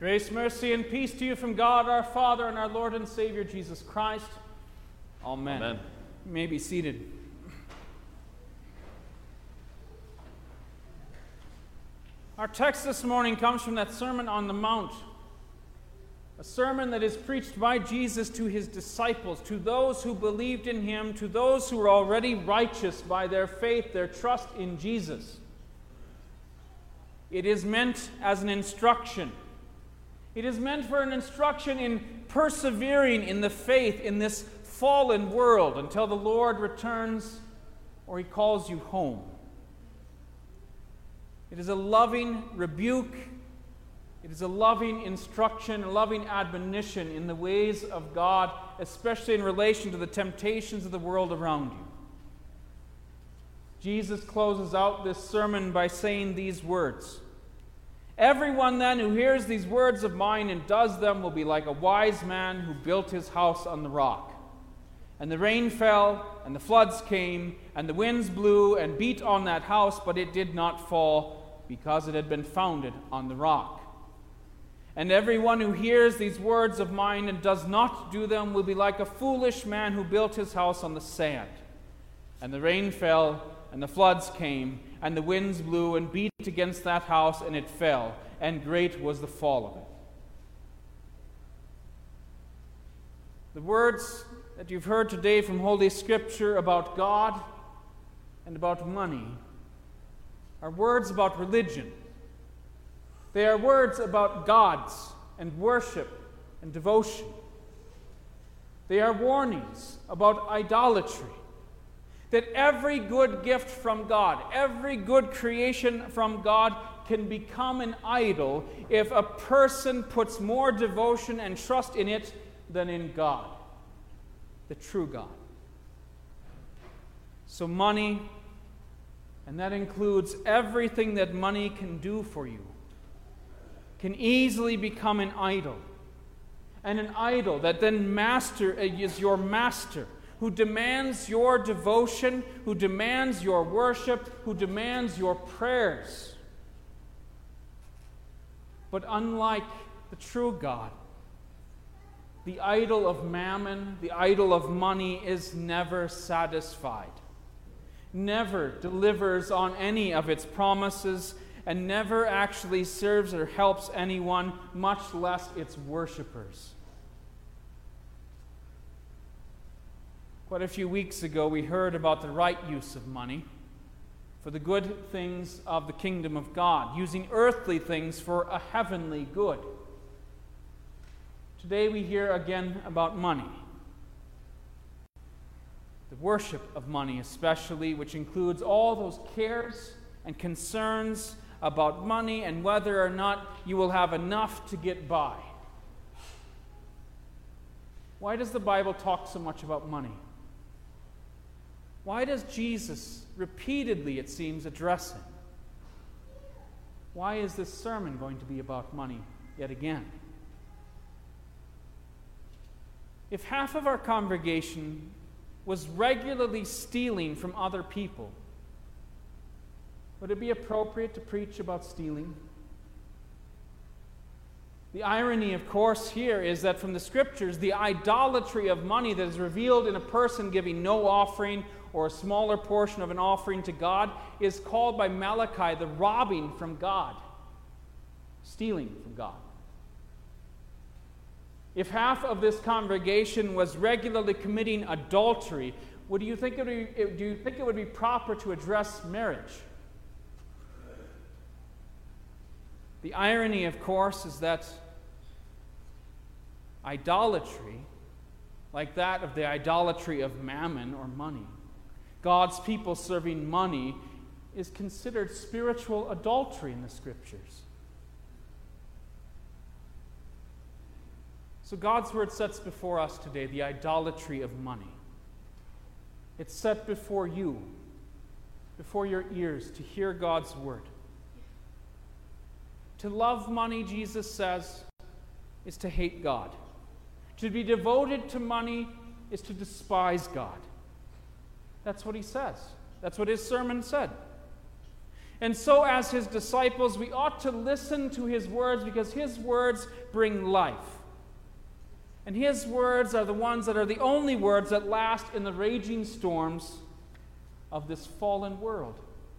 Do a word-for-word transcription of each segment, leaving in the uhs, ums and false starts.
Grace, mercy, and peace to you from God our Father and our Lord and Savior Jesus Christ. Amen. Amen. You may be seated. Our text this morning comes from that Sermon on the Mount, a sermon that is preached by Jesus to his disciples, to those who believed in him, to those who were already righteous by their faith, their trust in Jesus. It is meant as an instruction. It is meant for an instruction in persevering in the faith in this fallen world until the Lord returns or he calls you home. It is a loving rebuke. It is a loving instruction, a loving admonition in the ways of God, especially in relation to the temptations of the world around you. Jesus closes out this sermon by saying these words. Everyone then who hears these words of mine and does them will be like a wise man who built his house on the rock. And the rain fell, and the floods came, and the winds blew and beat on that house, but it did not fall, because it had been founded on the rock. And everyone who hears these words of mine and does not do them will be like a foolish man who built his house on the sand. And the rain fell, and the floods came, and the winds blew and beat against that house, and it fell, and great was the fall of it. The words that you've heard today from Holy Scripture about God and about money are words about religion. They are words about gods and worship and devotion. They are warnings about idolatry. That every good gift from God, every good creation from God can become an idol if a person puts more devotion and trust in it than in God, the true God. So money, and that includes everything that money can do for you, can easily become an idol. And an idol that then master is your master, who demands your devotion, who demands your worship, who demands your prayers. But unlike the true God, the idol of mammon, the idol of money, is never satisfied, never delivers on any of its promises, and never actually serves or helps anyone, much less its worshipers. Quite a few weeks ago, we heard about the right use of money for the good things of the kingdom of God, using earthly things for a heavenly good. Today we hear again about money. The worship of money especially, which includes all those cares and concerns about money and whether or not you will have enough to get by. Why does the Bible talk so much about money? Why does Jesus repeatedly, it seems, address it? Why is this sermon going to be about money yet again? If half of our congregation was regularly stealing from other people, would it be appropriate to preach about stealing? The irony, of course, here is that from the Scriptures, the idolatry of money that is revealed in a person giving no offering or a smaller portion of an offering to God is called by Malachi the robbing from God, stealing from God. If half of this congregation was regularly committing adultery, would you think it would be, do you think it would be proper to address marriage? The irony, of course, is that idolatry, like that of the idolatry of mammon or money, God's people serving money, is considered spiritual adultery in the Scriptures. So God's Word sets before us today the idolatry of money. It's set before you, before your ears, to hear God's Word. To love money, Jesus says, is to hate God. To be devoted to money is to despise God. That's what he says. That's what his sermon said. And so, as his disciples, we ought to listen to his words because his words bring life. And his words are the ones that are the only words that last in the raging storms of this fallen world.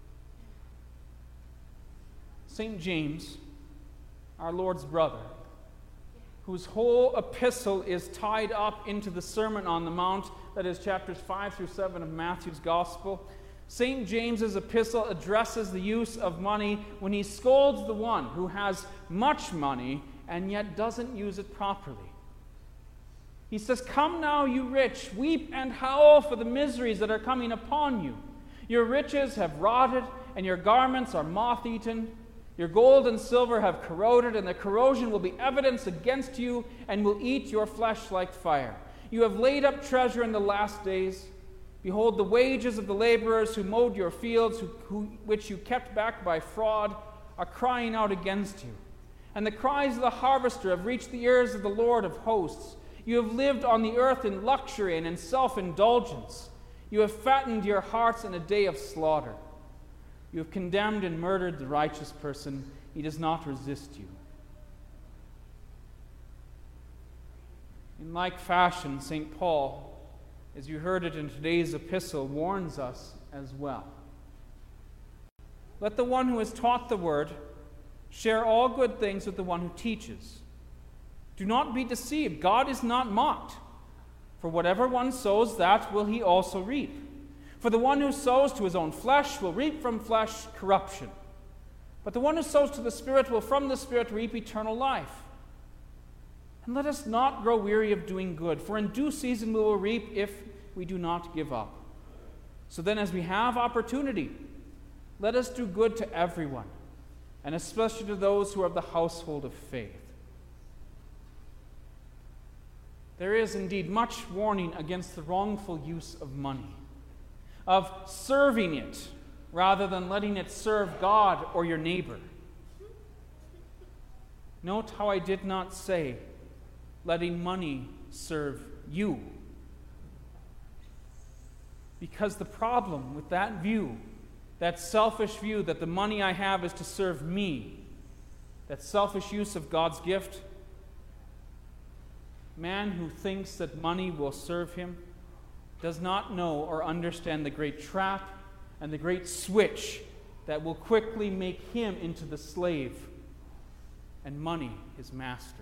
Saint James, our Lord's brother, whose whole epistle is tied up into the Sermon on the Mount, that is chapters five through seven of Matthew's Gospel, Saint James's epistle addresses the use of money when he scolds the one who has much money and yet doesn't use it properly. He says, "Come now, you rich, weep and howl for the miseries that are coming upon you. Your riches have rotted, and your garments are moth-eaten. Your gold and silver have corroded, and the corrosion will be evidence against you and will eat your flesh like fire. You have laid up treasure in the last days. Behold, the wages of the laborers who mowed your fields, who, who, which you kept back by fraud, are crying out against you. And the cries of the harvester have reached the ears of the Lord of hosts. You have lived on the earth in luxury and in self-indulgence. You have fattened your hearts in a day of slaughter. You have condemned and murdered the righteous person. He does not resist you." In like fashion, Saint Paul, as you heard it in today's epistle, warns us as well. Let the one who has taught the word share all good things with the one who teaches. Do not be deceived. God is not mocked. For whatever one sows, that will he also reap. For the one who sows to his own flesh will reap from flesh corruption. But the one who sows to the Spirit will from the Spirit reap eternal life. And let us not grow weary of doing good, for in due season we will reap if we do not give up. So then, as we have opportunity, let us do good to everyone, and especially to those who are of the household of faith. There is indeed much warning against the wrongful use of money, of serving it rather than letting it serve God or your neighbor. Note how I did not say letting money serve you. Because the problem with that view, that selfish view that the money I have is to serve me, that selfish use of God's gift, man who thinks that money will serve him does not know or understand the great trap and the great switch that will quickly make him into the slave and money his master.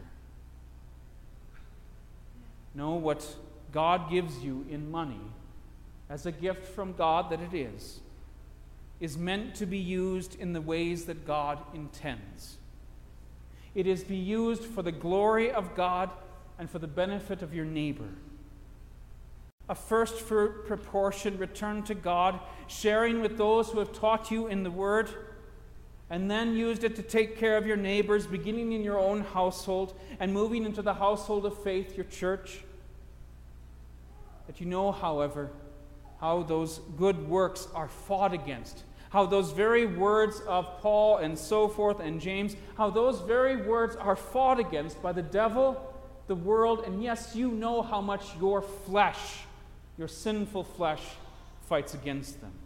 Know what God gives you in money as a gift from God that it is, is meant to be used in the ways that God intends. It is to be used for the glory of God and for the benefit of your neighbor. A first fruit proportion returned to God, sharing with those who have taught you in the Word, and then used it to take care of your neighbors, beginning in your own household and moving into the household of faith, your church. But you know, however, how those good works are fought against, how those very words of Paul and so forth and James, how those very words are fought against by the devil, the world, and yes, you know how much your flesh, your sinful flesh, fights against them.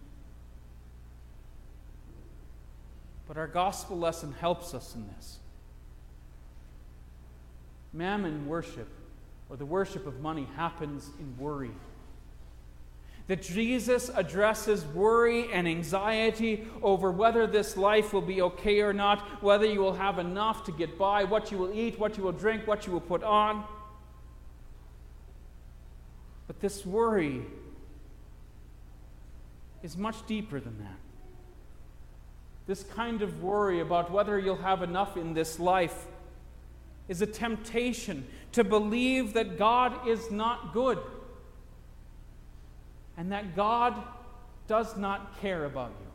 But our gospel lesson helps us in this. Mammon worship, or the worship of money, happens in worry. That Jesus addresses worry and anxiety over whether this life will be okay or not, whether you will have enough to get by, what you will eat, what you will drink, what you will put on. But this worry is much deeper than that. This kind of worry about whether you'll have enough in this life is a temptation to believe that God is not good and that God does not care about you.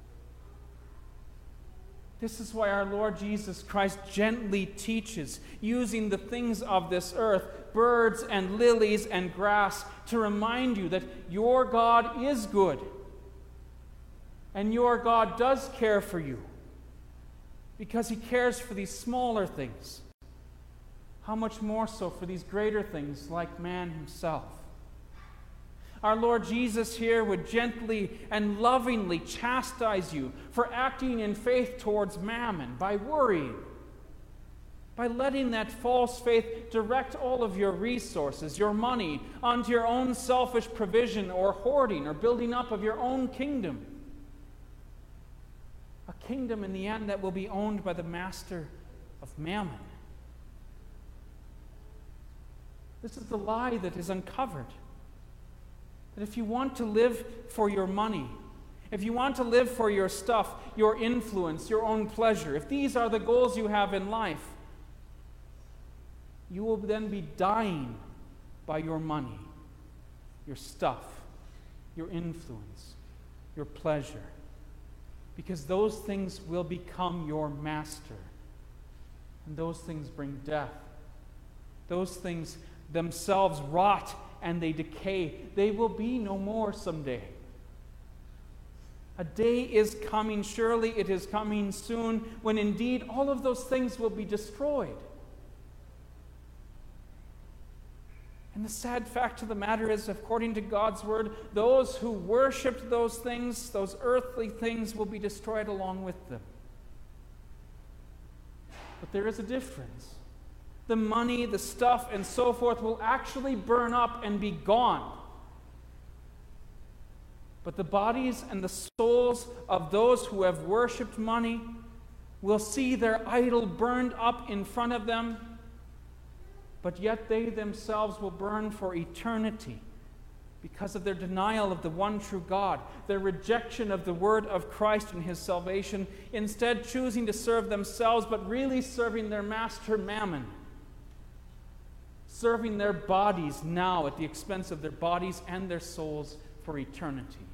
This is why our Lord Jesus Christ gently teaches, using the things of this earth, birds and lilies and grass, to remind you that your God is good and your God does care for you because He cares for these smaller things. How much more so for these greater things like man himself? Our Lord Jesus here would gently and lovingly chastise you for acting in faith towards mammon, by worrying, by letting that false faith direct all of your resources, your money, onto your own selfish provision or hoarding or building up of your own kingdom. A kingdom in the end that will be owned by the master of mammon. This is the lie that is uncovered. That if you want to live for your money, if you want to live for your stuff, your influence, your own pleasure, if these are the goals you have in life, you will then be dying by your money, your stuff, your influence, your pleasure. Because those things will become your master. And those things bring death. Those things themselves rot and they decay. They will be no more someday. A day is coming, surely it is coming soon, when indeed all of those things will be destroyed. And the sad fact of the matter is, according to God's word, those who worshipped those things, those earthly things, will be destroyed along with them. But there is a difference. The money, the stuff, and so forth will actually burn up and be gone. But the bodies and the souls of those who have worshipped money will see their idol burned up in front of them, but yet they themselves will burn for eternity because of their denial of the one true God, their rejection of the word of Christ and his salvation, instead choosing to serve themselves, but really serving their master Mammon, serving their bodies now at the expense of their bodies and their souls for eternity.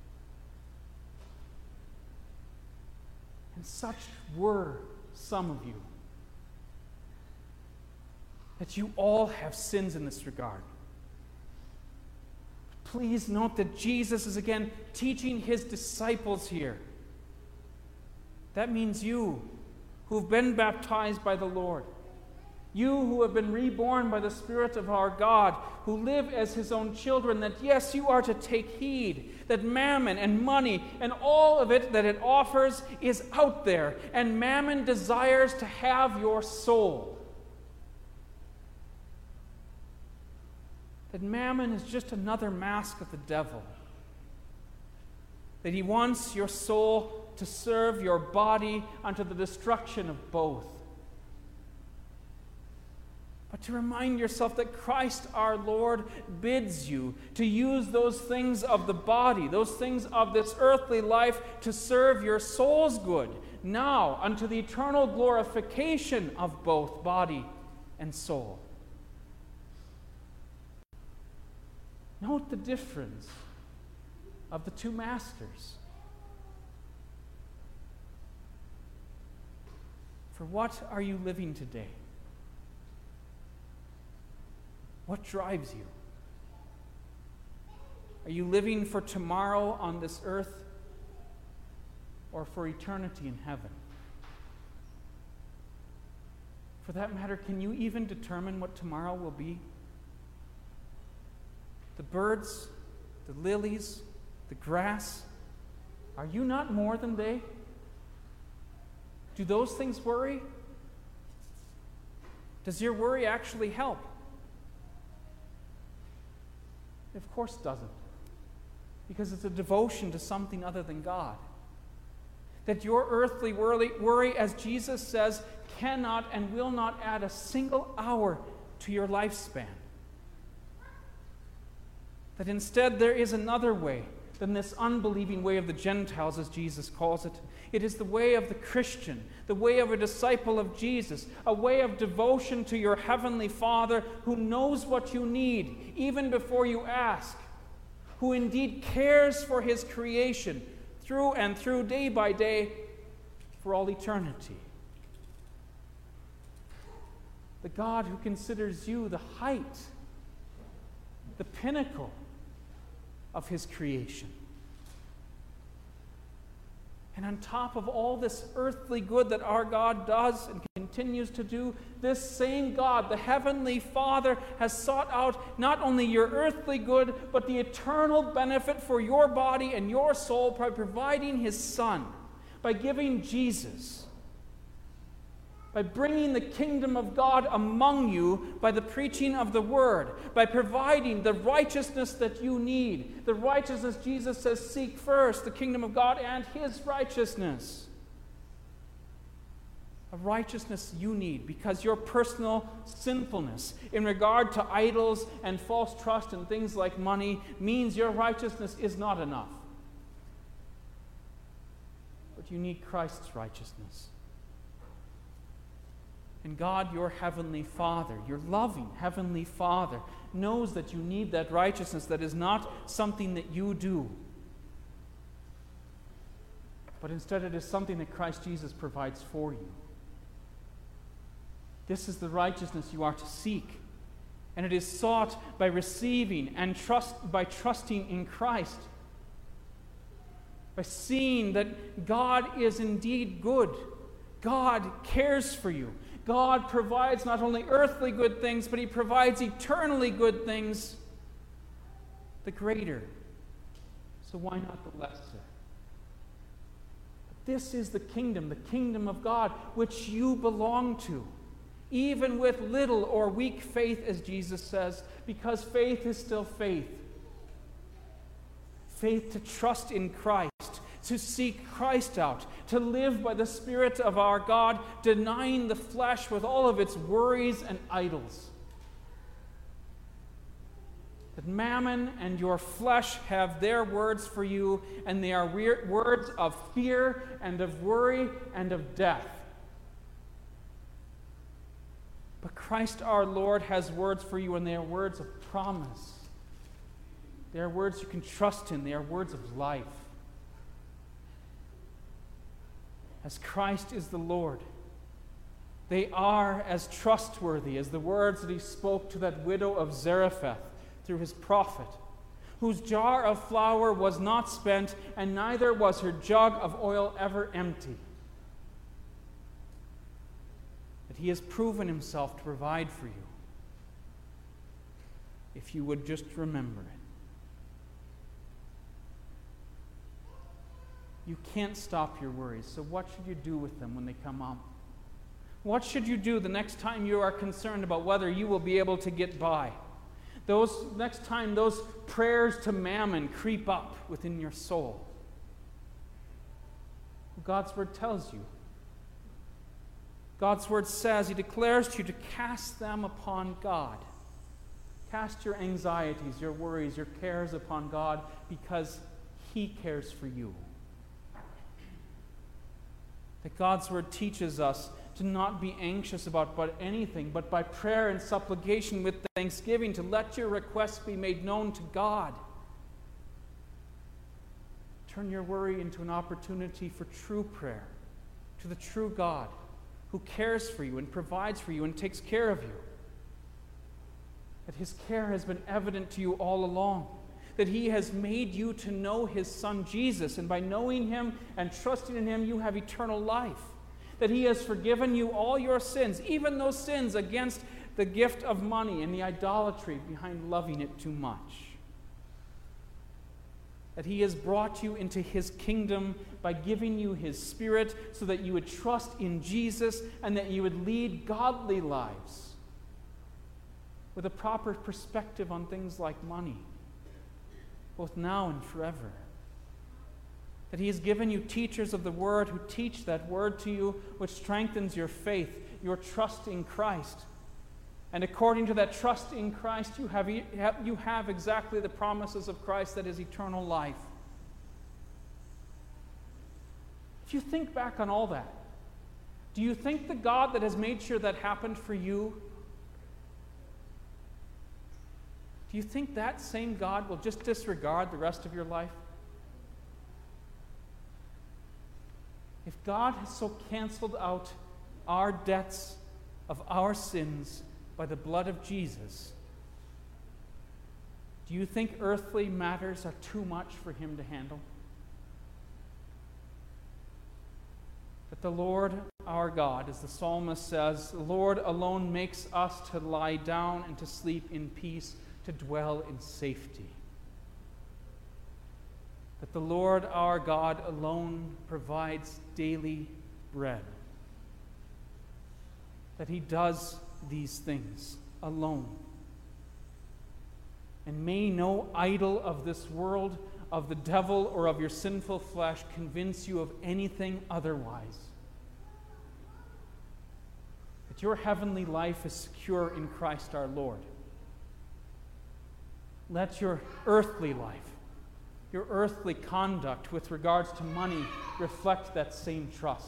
And such were some of you, that you all have sins in this regard. Please note that Jesus is again teaching his disciples here. That means you who've been baptized by the Lord, you who have been reborn by the Spirit of our God, who live as his own children, that yes, you are to take heed that mammon and money and all of it that it offers is out there, and mammon desires to have your soul. That mammon is just another mask of the devil. That he wants your soul to serve your body unto the destruction of both. But to remind yourself that Christ our Lord bids you to use those things of the body, those things of this earthly life, to serve your soul's good, now unto the eternal glorification of both body and soul. Note the difference of the two masters. For what are you living today? What drives you? Are you living for tomorrow on this earth or for eternity in heaven? For that matter, can you even determine what tomorrow will be? The birds, the lilies, the grass, are you not more than they? Do those things worry? Does your worry actually help? It of course doesn't, because it's a devotion to something other than God. That your earthly worry, worry, as Jesus says, cannot and will not add a single hour to your lifespan. That instead there is another way than this unbelieving way of the Gentiles, as Jesus calls it. It is the way of the Christian, the way of a disciple of Jesus, a way of devotion to your heavenly Father who knows what you need even before you ask, who indeed cares for his creation through and through, day by day, for all eternity. The God who considers you the height, the pinnacle of his creation. And on top of all this earthly good that our God does and continues to do. This same God, the Heavenly Father, has sought out not only your earthly good, but the eternal benefit for your body and your soul by providing His Son, by giving Jesus, by bringing the kingdom of God among you by the preaching of the word, by providing the righteousness that you need. The righteousness, Jesus says, seek first the kingdom of God and His righteousness. A righteousness you need because your personal sinfulness in regard to idols and false trust and things like money means your righteousness is not enough. But you need Christ's righteousness. And God, your heavenly Father, your loving heavenly Father, knows that you need that righteousness that is not something that you do, but instead it is something that Christ Jesus provides for you. This is the righteousness you are to seek, and it is sought by receiving and trust by trusting in Christ, by seeing that God is indeed good. God cares for you. God provides not only earthly good things, but He provides eternally good things, the greater. So why not the lesser? But this is the kingdom, the kingdom of God, which you belong to, even with little or weak faith, as Jesus says, because faith is still faith. Faith to trust in Christ, to seek Christ out, to live by the Spirit of our God, denying the flesh with all of its worries and idols. That mammon and your flesh have their words for you, and they are weird words of fear and of worry and of death. But Christ our Lord has words for you, and they are words of promise. They are words you can trust in. They are words of life. As Christ is the Lord, they are as trustworthy as the words that He spoke to that widow of Zarephath through His prophet, whose jar of flour was not spent, and neither was her jug of oil ever empty. That He has proven Himself to provide for you, if you would just remember it. You can't stop your worries, so what should you do with them when they come up? What should you do the next time you are concerned about whether you will be able to get by? Those next time those prayers to mammon creep up within your soul. God's word tells you. God's word says, He declares to you to cast them upon God. Cast your anxieties, your worries, your cares upon God, because He cares for you. That God's word teaches us to not be anxious about but anything, but by prayer and supplication with thanksgiving to let your requests be made known to God. Turn your worry into an opportunity for true prayer to the true God who cares for you and provides for you and takes care of you. That His care has been evident to you all along. That He has made you to know His Son Jesus, and by knowing Him and trusting in Him, you have eternal life. That He has forgiven you all your sins, even those sins against the gift of money and the idolatry behind loving it too much. That He has brought you into His kingdom by giving you His Spirit so that you would trust in Jesus and that you would lead godly lives with a proper perspective on things like money, both now and forever. That He has given you teachers of the Word who teach that Word to you, which strengthens your faith, your trust in Christ. And according to that trust in Christ, you have, you have exactly the promises of Christ, that is eternal life. If you think back on all that, do you think the God that has made sure that happened for you, do you think that same God will just disregard the rest of your life? If God has so canceled out our debts of our sins by the blood of Jesus, do you think earthly matters are too much for Him to handle? That the Lord our God, as the psalmist says, the Lord alone makes us to lie down and to sleep in peace, to dwell in safety. That the Lord our God alone provides daily bread. That he does these things alone. And may no idol of this world, of the devil, or of your sinful flesh convince you of anything otherwise. That your heavenly life is secure in Christ our Lord. Let your earthly life, your earthly conduct with regards to money reflect that same trust.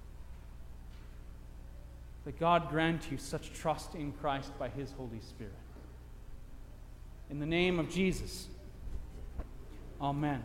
That God grant you such trust in Christ by his Holy Spirit. In the name of Jesus, amen.